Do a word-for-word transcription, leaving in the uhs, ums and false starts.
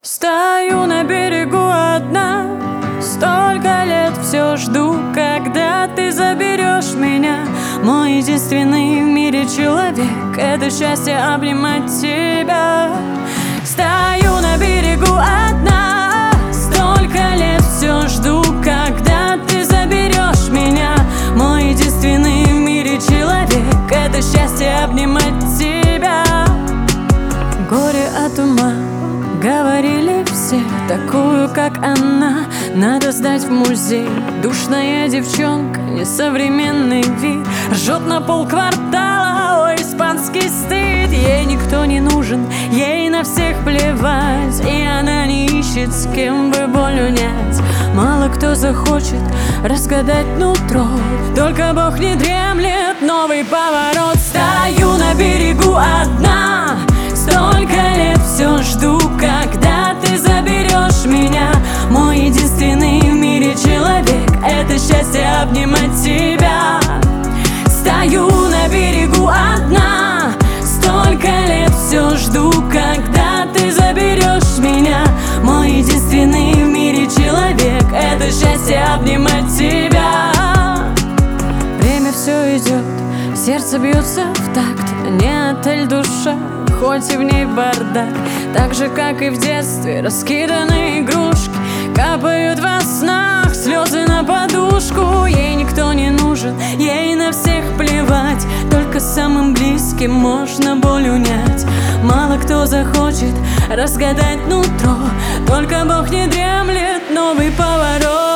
Стою на берегу одна, столько лет все жду, когда ты заберешь меня. Мой единственный в мире человек — это счастье обнимать тебя. Стою на берегу одна, столько лет все жду, когда ты заберешь меня. Мой единственный в мире человек — это счастье обнимать тебя. Горе от ума, говорили все, такую, как она, надо сдать в музей. Душная девчонка, несовременный вид, ржет на полквартала, ой, испанский стыд. Ей никто не нужен, ей на всех плевать, и она не ищет, с кем бы боль унять. Мало кто захочет разгадать нутро, только Бог не дремлет. Новый поворот. Стою на берегу одна, столько лет все жду, когда ты заберешь меня. Мой единственный в мире человек — это счастье обнимать тебя. Стою на берегу одна, столько лет все жду, когда ты заберешь меня. Мой единственный в мире человек — это счастье обнимать тебя. Время все идет, сердце бьется в такт, не отель душа, хоть и в ней бардак. Так же, как и в детстве, раскиданы игрушки, капают во снах слезы на подушку. Ей никто не нужен, ей на всех плевать, только самым близким можно боль унять. Мало кто захочет разгадать нутро, только Бог не дремлет. Новый поворот.